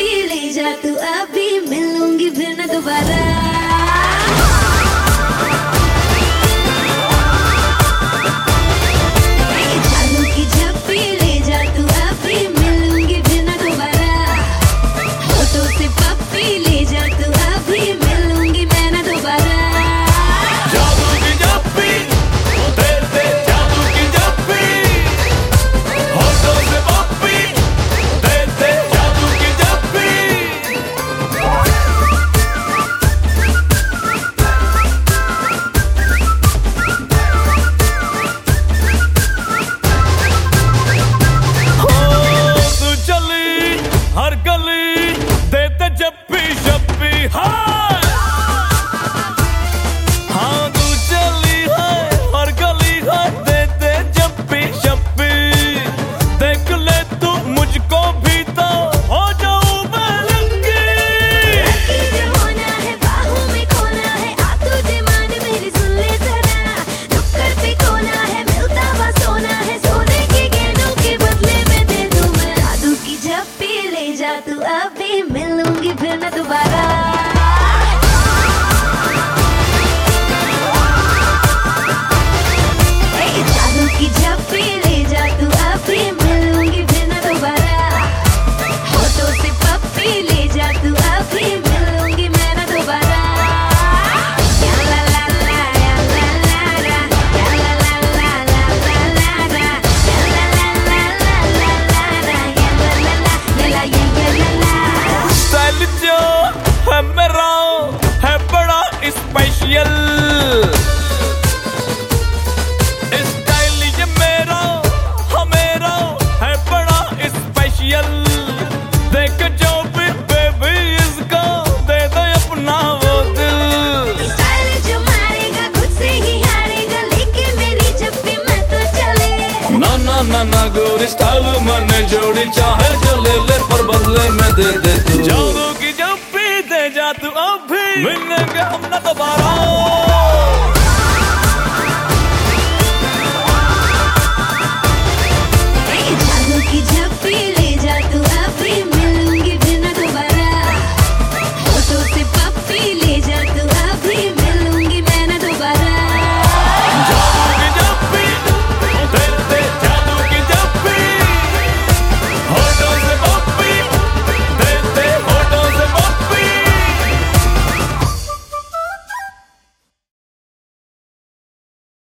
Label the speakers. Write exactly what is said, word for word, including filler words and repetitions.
Speaker 1: जप्पी ले जा तू अभी, मिलूंगी फिर न दोबारा।
Speaker 2: हर गली देते जप्पी जप्पी, हाँ हाँ तू चली है हर गली है देते जप्पी जप्पी। देख ले तू मुझको भी तो हो जाऊं मैं रंगी।
Speaker 1: जो होना है बाहों में खोना है, आ तुझे मान मेरी सुन ले जरा। नुक्कड़ पे खोना है मिलता हुआ सोना है, सोने के गहनों के बदले में दे दूं मैं जादू की जप्पी ले जा तू अभी, मिलूंगी फिर न दोबारा। जादू की जप्पी ले जा तू अभी, मिलूंगी फिर न दोबारा। होठों से पप्पी ले जा तू अभी, मिलूंगी मैं न दोबारा। या ला ला ला या ला ला ला, या ला ला ला ला ला ला ला, या ला ला ला ला ला ला ला, या ला ला ला या ला या ला ला।
Speaker 2: स्टाइल जो है मेरा है बड़ा स्पेशल, स्टाइल ये मेरा हाँ मेरा है बड़ा स्पेशल। देख जो भी बेबी इसको दे दे अपना वो दिल।
Speaker 1: स्टाइल जो मारेगा खुद से ही हारेगा, लेके मेरी जप्पी मैं तो चले।
Speaker 2: ना ना ना ना गोरी स्टाइल मैंने जोड़ी, चाहे जो ले ले पर बदले में दे दे तू। जादू की जप्पी दे जा तू अभी, मिलेंगे हम न दोबारा।